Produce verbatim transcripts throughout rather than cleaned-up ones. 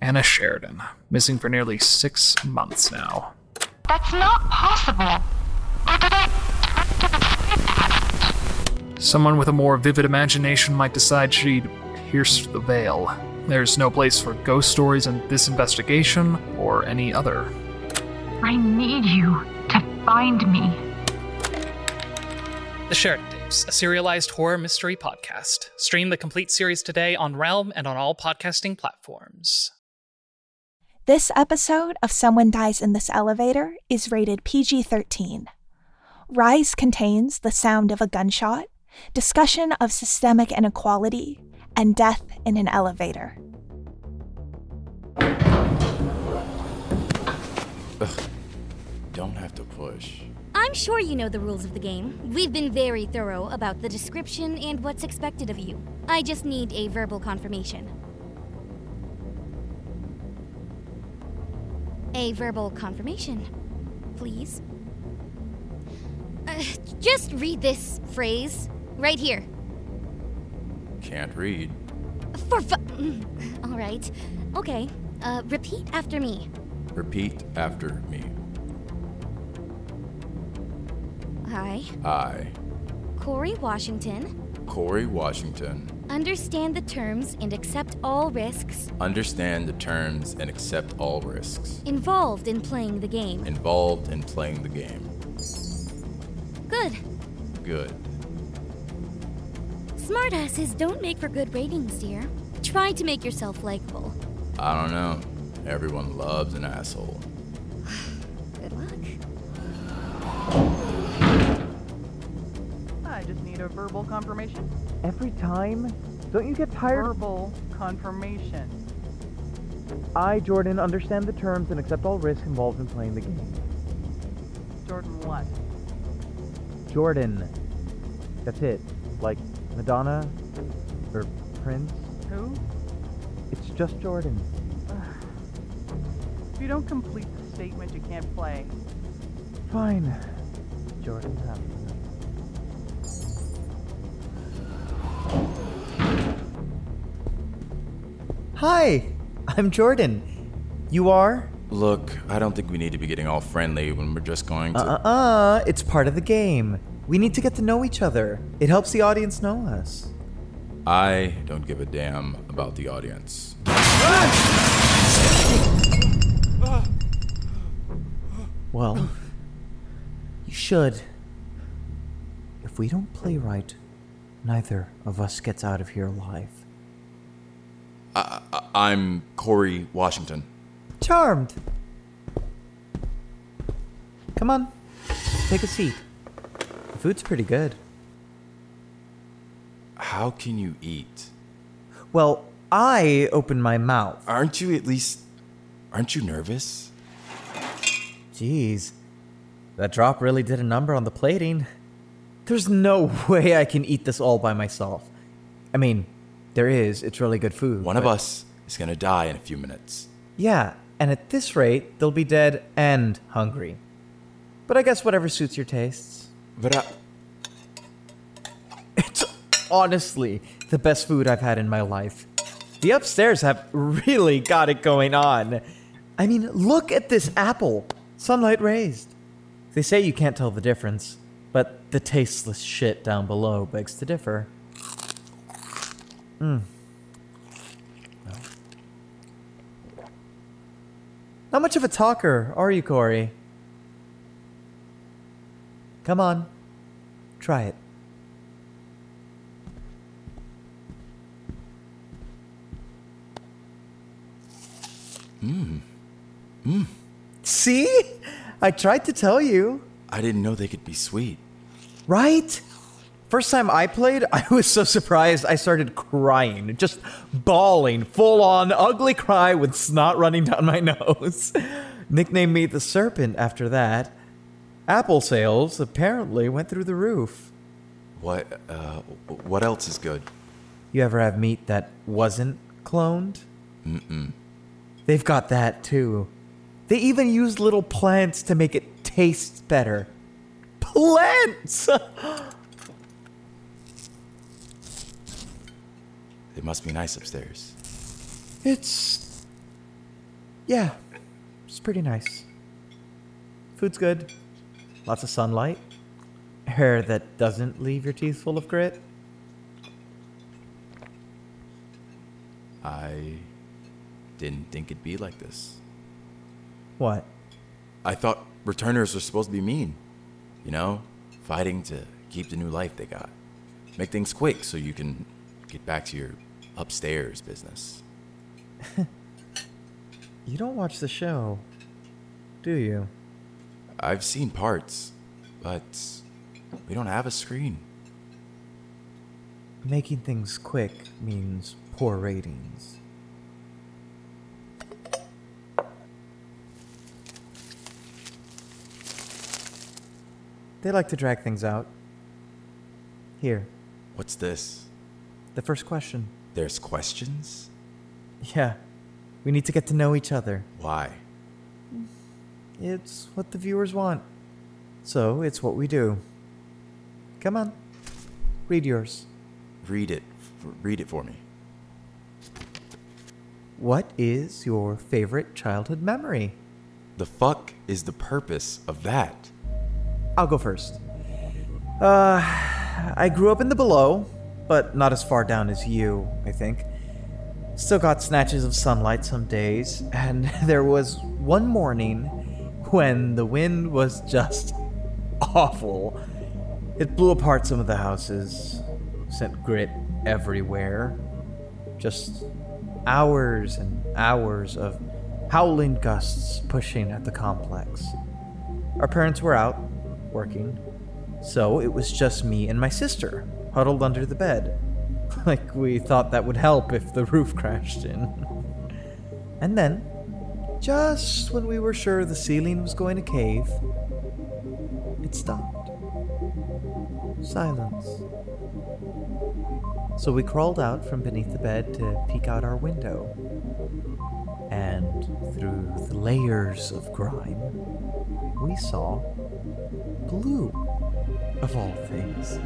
Anna Sheridan, missing for nearly six months now. That's not possible. Or did I... Someone with a more vivid imagination might decide she'd pierced the veil. There's no place for ghost stories in this investigation or any other. I need you to find me. The Sheridan Tapes, a serialized horror mystery podcast. Stream the complete series today on Realm and on all podcasting platforms. This episode of Someone Dies in This Elevator is rated P G thirteen. Rise contains the sound of a gunshot, discussion of systemic inequality, and death in an elevator. Ugh. Don't have to push. I'm sure you know the rules of the game. We've been very thorough about the description and what's expected of you. I just need a verbal confirmation. A verbal confirmation, please. Uh, just read this phrase right here. Can't read. For fu- All right. Okay. Uh, repeat after me. Repeat after me. I, I, Corey Washington, Corey Washington, understand the terms and accept all risks understand the terms and accept all risks involved in playing the game. involved in playing the game. Good. Good. Smartasses don't make for good ratings, dear. Try to make yourself likable. I don't know. Everyone loves an asshole. Good luck. I just need a verbal confirmation. Every time? Don't you get tired? Verbal confirmation. I, Jordan, understand the terms and accept all risks involved in playing the game. Jordan what? Jordan. That's it. Like Madonna? Or Prince? Who? It's just Jordan. If you don't complete the statement, you can't play. Fine. Jordan happens. Hi, I'm Jordan. You are? Look, I don't think we need to be getting all friendly when we're just going to... Uh-uh-uh, it's part of the game. We need to get to know each other. It helps the audience know us. I don't give a damn about the audience. Well, you should. If we don't play right, neither of us gets out of here alive. I, I, I'm Corey Washington. Charmed. Come on, take a seat. The food's pretty good. How can you eat? Well, I open my mouth. Aren't you at least... Aren't you nervous? Jeez, that drop really did a number on the plating. There's no way I can eat this all by myself. I mean, there is. It's really good food. One but... of us is gonna die in a few minutes. Yeah, and at this rate, they'll be dead and hungry. But I guess whatever suits your tastes. But I... It's honestly the best food I've had in my life. The upstairs have really got it going on. I mean, look at this apple. Sunlight raised. They say you can't tell the difference, but the tasteless shit down below begs to differ. Mmm. Not much of a talker, are you, Corey? Come on. Try it. Mmm. Mmm. See? I tried to tell you. I didn't know they could be sweet. Right? First time I played, I was so surprised I started crying. Just bawling. Full-on ugly cry with snot running down my nose. Nicknamed me the Serpent after that. Apple sales apparently went through the roof. What, uh, what else is good? You ever have meat that wasn't cloned? Mm-mm. They've got that too. They even use little plants to make it taste better. Plants! It must be nice upstairs. It's Yeah, it's pretty nice. Food's good. Lots of sunlight. Hair that doesn't leave your teeth full of grit. I didn't think it'd be like this. What? I thought returners were supposed to be mean. You know? Fighting to keep the new life they got. Make things quick so you can get back to your upstairs business. You don't watch the show, do you? I've seen parts, but we don't have a screen. Making things quick means poor ratings. They like to drag things out. Here, What's this? the first question. There's questions? Yeah, we need to get to know each other. Why? It's what the viewers want. So it's what we do. Come on, read yours. Read it. F- read it for me. What is your favorite childhood memory? The fuck is the purpose of that? I'll go first. Uh, I grew up in the below, but not as far down as you, I think. Still got snatches of sunlight some days, and there was one morning when the wind was just awful. It blew apart some of the houses, sent grit everywhere. Just hours and hours of howling gusts pushing at the complex. Our parents were out, working, so it was just me and my sister, huddled under the bed. Like we thought that would help if the roof crashed in. And then, just when we were sure the ceiling was going to cave, it stopped. Silence. So we crawled out from beneath the bed to peek out our window. And through the layers of grime, we saw blue, of all things.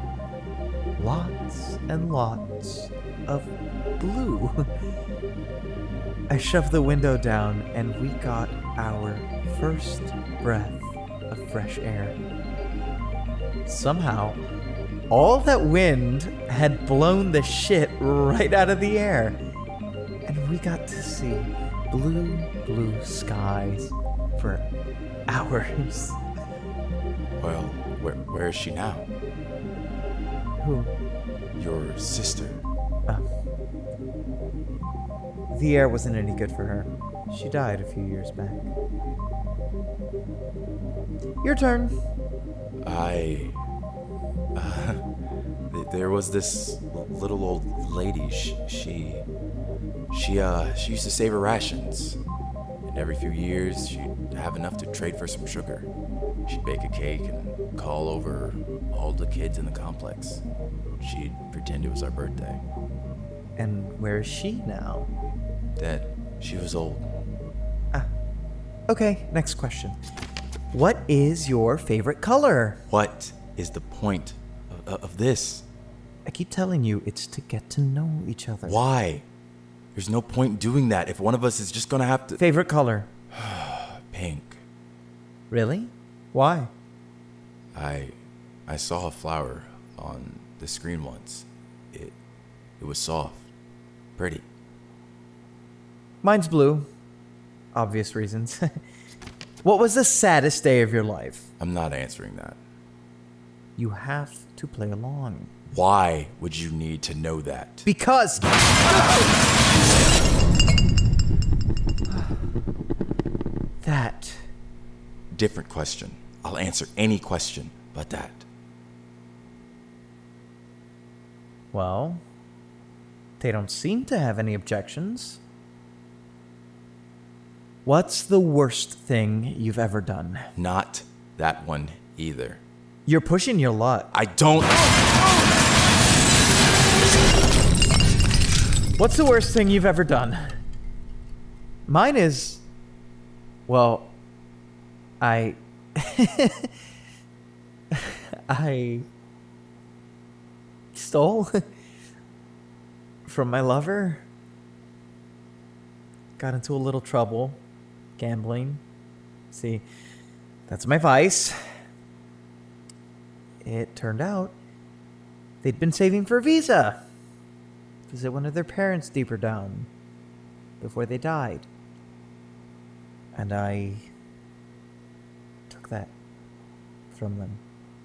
Lots and lots of blue. I shoved the window down and we got our first breath of fresh air. Somehow, all that wind had blown the shit right out of the air. And we got to see blue, blue skies for hours. Well, where, where is she now? Who? Your sister. Oh. The air wasn't any good for her. She died a few years back. Your turn. I... Uh, th- there was this l- little old lady. She, she... She, uh, she used to save her rations. And every few years, she'd have enough to trade for some sugar. She'd bake a cake and call over all the kids in the complex. She'd pretend it was our birthday. And where is she now? That she was old. Ah. Okay, next question. What is your favorite color? What is the point of, of this? I keep telling you, it's to get to know each other. Why? There's no point doing that if one of us is just gonna have to... Favorite color? Pink. Really? Why? I... I saw a flower on the screen once. It... It was soft. Pretty. Mine's blue. Obvious reasons. What was the saddest day of your life? I'm not answering that. You have to play along. Why would you need to know that? Because... that. Different question. I'll answer any question but that. Well, they don't seem to have any objections. What's the worst thing you've ever done? Not that one either. You're pushing your luck. I don't... What's the worst thing you've ever done? Mine is... Well, I... I... stole from my lover. got into a little trouble. Gambling. See, that's my vice. It turned out they'd been saving for a visa. Visit one of their parents deeper down before they died. And I took that from them.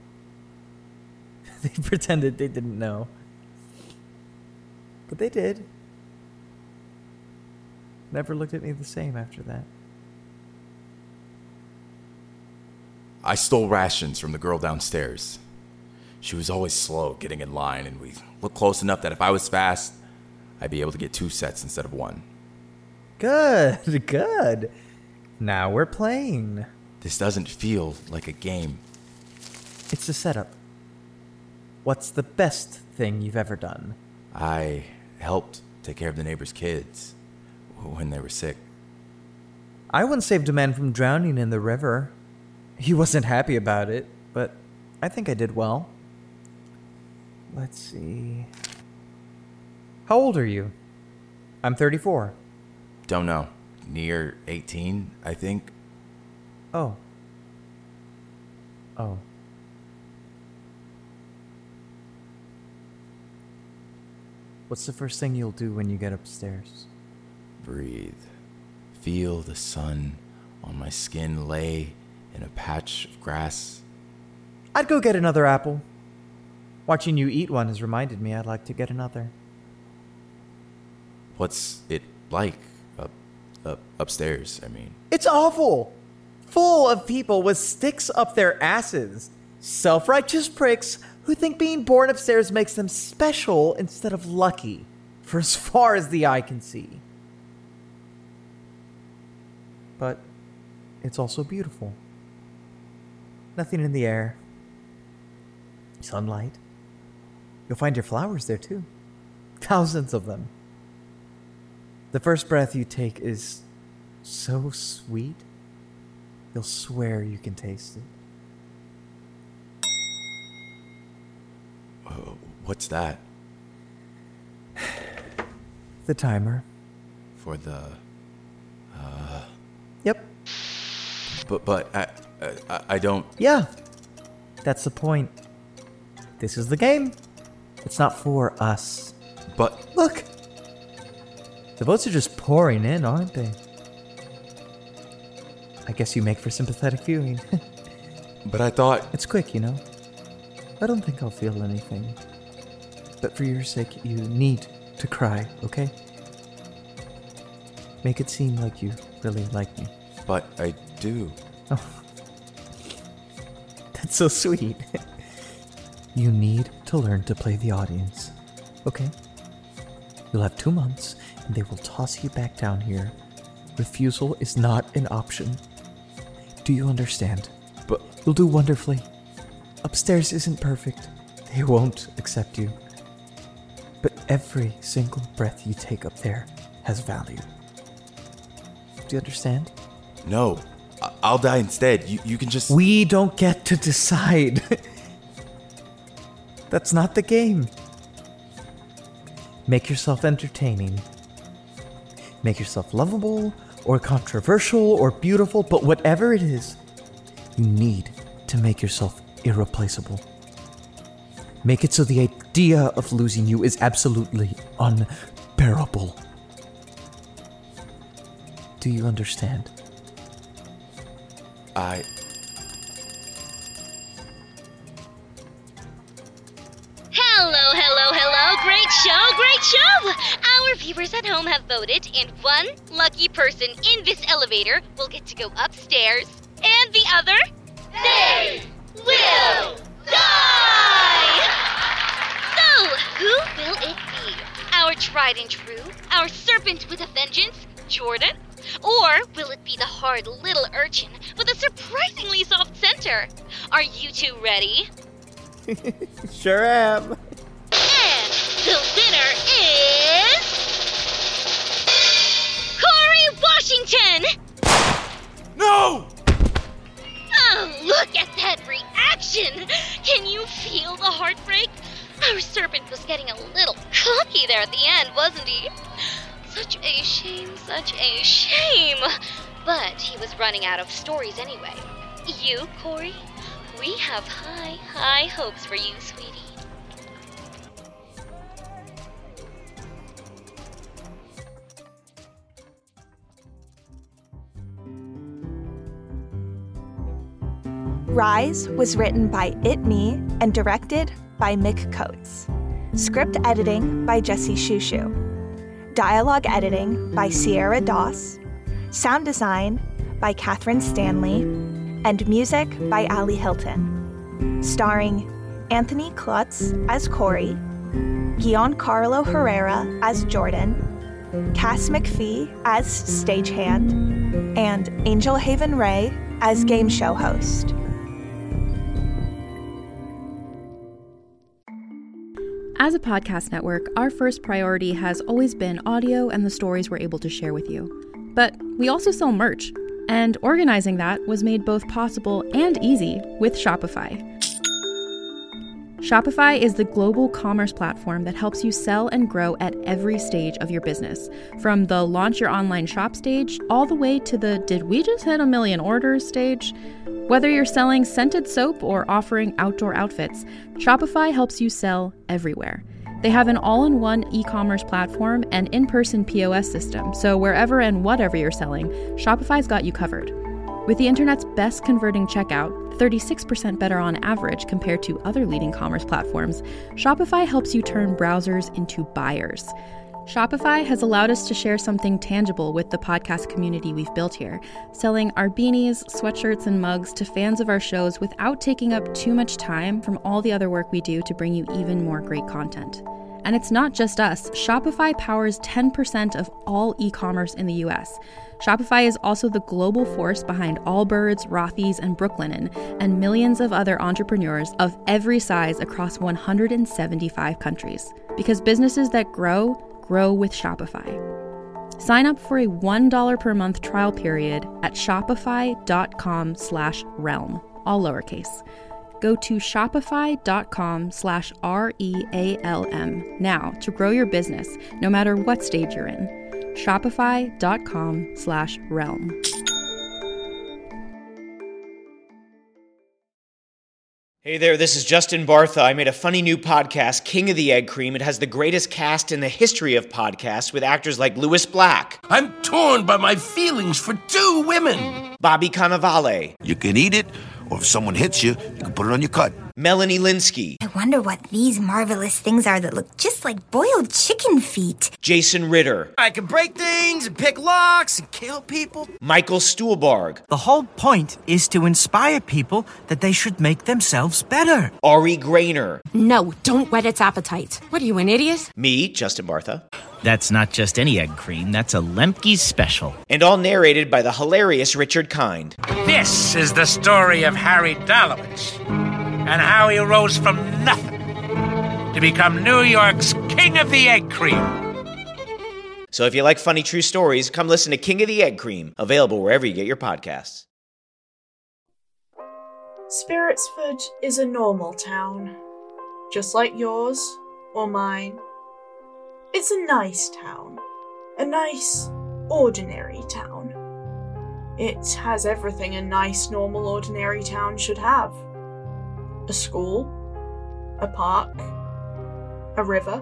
They pretended they didn't know. But they did. Never looked at me the same after that. I stole rations from the girl downstairs. She was always slow getting in line, and we looked close enough that if I was fast, I'd be able to get two sets instead of one. Good, good. Now we're playing. This doesn't feel like a game. It's a setup. What's the best thing you've ever done? I helped take care of the neighbor's kids when they were sick. I once saved a man from drowning in the river. He wasn't happy about it, but I think I did well. Let's see. How old are you? I'm thirty-four. Don't know. Near eighteen, I think. Oh. Oh. What's the first thing you'll do when you get upstairs? Breathe. Feel the sun on my skin lay in a patch of grass. I'd go get another apple. Watching you eat one has reminded me I'd like to get another. What's it like up, up upstairs, I mean? It's awful! Full of people with sticks up their asses. Self-righteous pricks who think being born upstairs makes them special instead of lucky, for as far as the eye can see. But it's also beautiful. Nothing in the air. Sunlight. You'll find your flowers there too. Thousands of them. The first breath you take is so sweet, you'll swear you can taste it. Uh, what's that? The timer. For the... Uh... Yep. But, but, I, I, I don't... Yeah. That's the point. This is the game. It's not for us. But... Look! The votes are just pouring in, aren't they? I guess you make for sympathetic viewing. But I thought... It's quick, you know? I don't think I'll feel anything. But for your sake, you need to cry, okay? Make it seem like you really like me. But I do. Oh. That's so sweet. You need to learn to play the audience, okay? You'll have two months, and they will toss you back down here. Refusal is not an option. Do you understand? But... You'll do wonderfully. Upstairs isn't perfect. They won't accept you. But every single breath you take up there has value. Do you understand? No. I- I'll die instead. You, you can just... We don't get to decide. That's not the game. Make yourself entertaining. Make yourself lovable, or controversial, or beautiful, but whatever it is, you need to make yourself irreplaceable. Make it so the idea of losing you is absolutely unbearable. Do you understand? I... Hello, hello, hello. Great show, great show! Our viewers at home have voted, and one lucky person in this elevator will get to go upstairs, and the other... They will die! So, who will it be? Our tried and true? Our serpent with a vengeance, Jordan? Or will it be the hard little urchin with a surprisingly soft center? Are you two ready? Sure am. And the winner is... Corey Washington! No! Oh, look at that reaction! Can you feel the heartbreak? Our serpent was getting a little cocky there at the end, wasn't he? Such a shame, such a shame. But he was running out of stories anyway. You, Corey? We have high, high hopes for you, sweetie. Rise was written by It Me and directed by Mick Coates. Script editing by Jesse Shushu. Dialogue editing by Sierra Doss. Sound design by Catherine Stanley. And music by Ali Hilton. Starring Anthony Klutz as Corey, Giancarlo Herrera as Jordan, Cass McPhee as stagehand, and Angel Haven Ray as game show host. As a podcast network, our first priority has always been audio and the stories we're able to share with you. But we also sell merch, and organizing that was made both possible and easy with Shopify. Shopify is the global commerce platform that helps you sell and grow at every stage of your business, from the launch your online shop stage all the way to the did we just hit a million orders stage. Whether you're selling scented soap or offering outdoor outfits, Shopify helps you sell everywhere. They have an all-in-one e-commerce platform and in-person P O S system, so wherever and whatever you're selling, Shopify's got you covered. With the internet's best converting checkout, thirty-six percent better on average compared to other leading commerce platforms, Shopify helps you turn browsers into buyers. Shopify has allowed us to share something tangible with the podcast community we've built here, selling our beanies, sweatshirts, and mugs to fans of our shows without taking up too much time from all the other work we do to bring you even more great content. And it's not just us. Shopify powers ten percent of all e-commerce in the U S. Shopify is also the global force behind Allbirds, Rothy's, and Brooklinen, and millions of other entrepreneurs of every size across one hundred seventy-five countries. Because businesses that grow, grow with Shopify. Sign up for a one dollar per month trial period at shopify.com slash realm, all lowercase. Go to shopify.com slash R-E-A-L-M now to grow your business, no matter what stage you're in. Shopify.com slash realm. Hey there, this is Justin Bartha. I made a funny new podcast, King of the Egg Cream. It has the greatest cast in the history of podcasts with actors like Louis Black. I'm torn by my feelings for two women. Bobby Cannavale. You can eat it, or if someone hits you, you can put it on your cut. Melanie Linsky. I wonder what these marvelous things are that look just like boiled chicken feet. Jason Ritter. I can break things and pick locks and kill people. Michael Stuhlbarg. The whole point is to inspire people that they should make themselves better. Ari Grainer. No, don't whet its appetite. What are you, an idiot? Me, Justin Bartha. That's not just any egg cream, that's a Lemke's special. And all narrated by the hilarious Richard Kind. This is the story of Harry Dalowitz and how he rose from nothing to become New York's King of the Egg Cream. So if you like funny true stories, come listen to King of the Egg Cream, available wherever you get your podcasts. Spiritsford is a normal town, just like yours or mine. It's a nice town, a nice, ordinary town. It has everything a nice, normal, ordinary town should have. A school, a park, a river,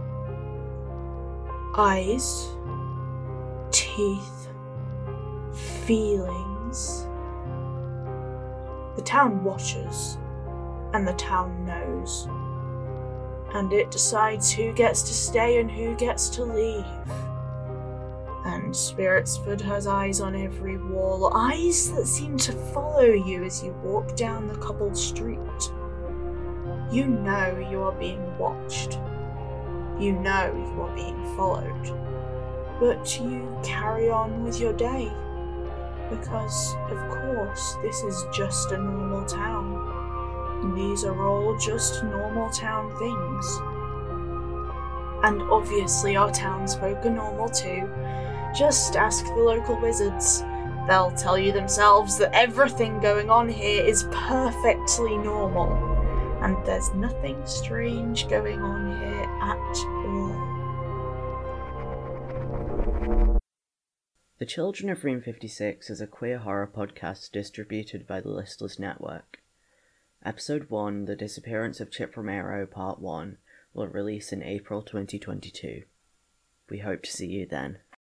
eyes, teeth, feelings. The town watches, and the town knows. And it decides who gets to stay and who gets to leave. And Spiritsford has eyes on every wall, eyes that seem to follow you as you walk down the cobbled street. You know you are being watched. You know you are being followed. But you carry on with your day. Because, of course, this is just a normal town. These are all just normal town things. And obviously our townsfolk are normal too. Just ask the local wizards. They'll tell you themselves that everything going on here is perfectly normal. And there's nothing strange going on here at all. The Children of Room fifty-six is a queer horror podcast distributed by the Listless Network. Episode one, The Disappearance of Chip Romero, Part one, will release in April twenty twenty-two. We hope to see you then.